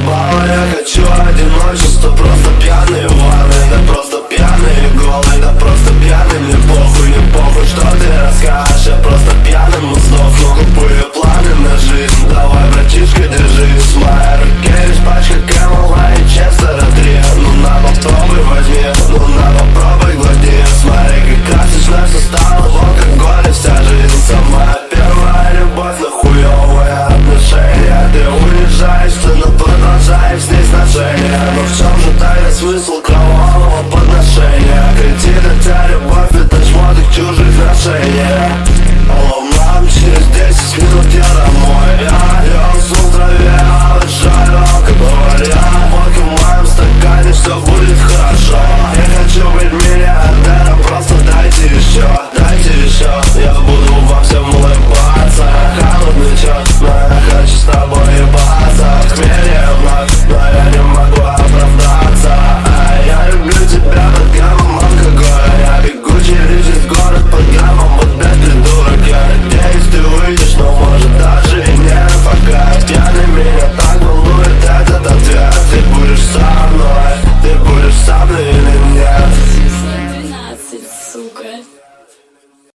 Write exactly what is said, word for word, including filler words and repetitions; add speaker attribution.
Speaker 1: заебало, я хочу одиночество. Просто пьяный в ванной, да просто пьяный голый, да просто пьяный. Мне похуй, не похуй, что ты расскажешь, я просто